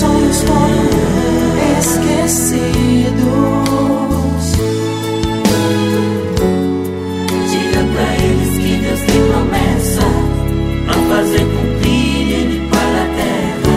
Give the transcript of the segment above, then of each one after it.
sonhos foram esquecidos. Diga pra eles que Deus tem promessa pra fazer cumprir Ele para a terra.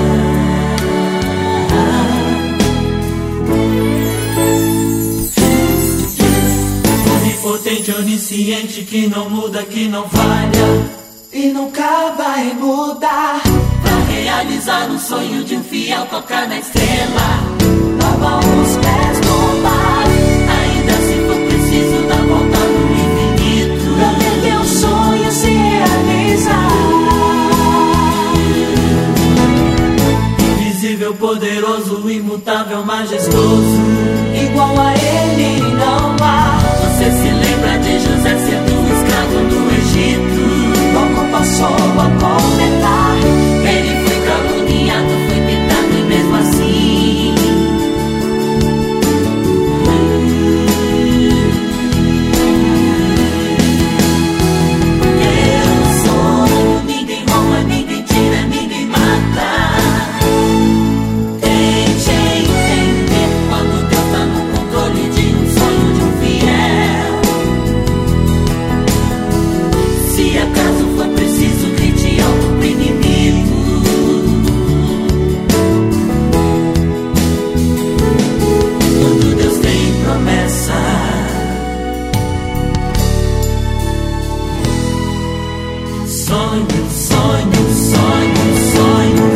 Onipotente, onisciente, que não muda, que não falha E nunca vai mudar. pra realizar o sonho de um fiel, tocar na estrela, Lava os pés no mar. ainda se for preciso dar volta no infinito, Pra ver teu sonho se realizar. invisível, poderoso, imutável, majestoso. Igual a ele não há. Você se lembra de José sendo escravo no Egito? Logo passou a comentar. Ele foi caluniado, foi tentado e mesmo assim teu sonho ninguém rouba, ninguém tira, ninguém mata. Tente entender quando Deus tá no controle de um sonho de um fiel. Se acaso for preciso, grite alto pro inimigo. Quando Deus tem promessa, sonho, sonho, sonho, sonho.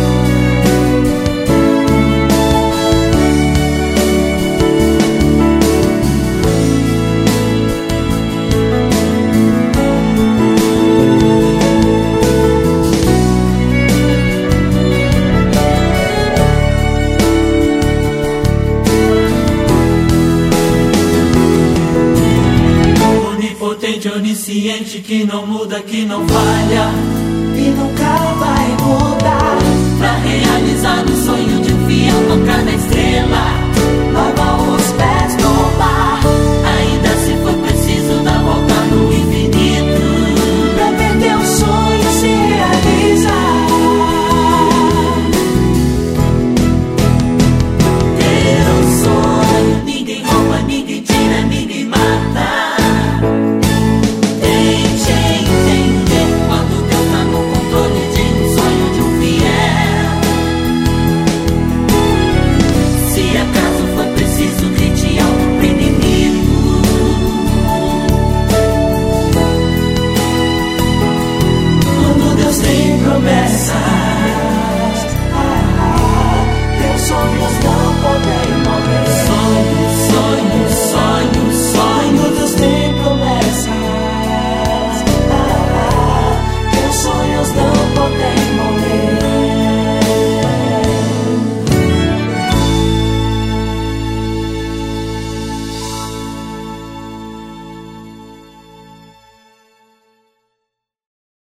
Onipotente, onisciente, que não muda, que não falha E nunca vai mudar. pra realizar o sonho de um fiel, tocar na estrela, Lava os pés no mar. ainda se for preciso dar volta no infinito. Pra ver teu sonho se realizar. Teu sonho ninguém rouba, ninguém tira, ninguém mata. Tente entender quando Deus tá no controle de um sonho de um fiel. Se acaso for preciso, grite alto pro inimigo. Quando Deus tem promessa,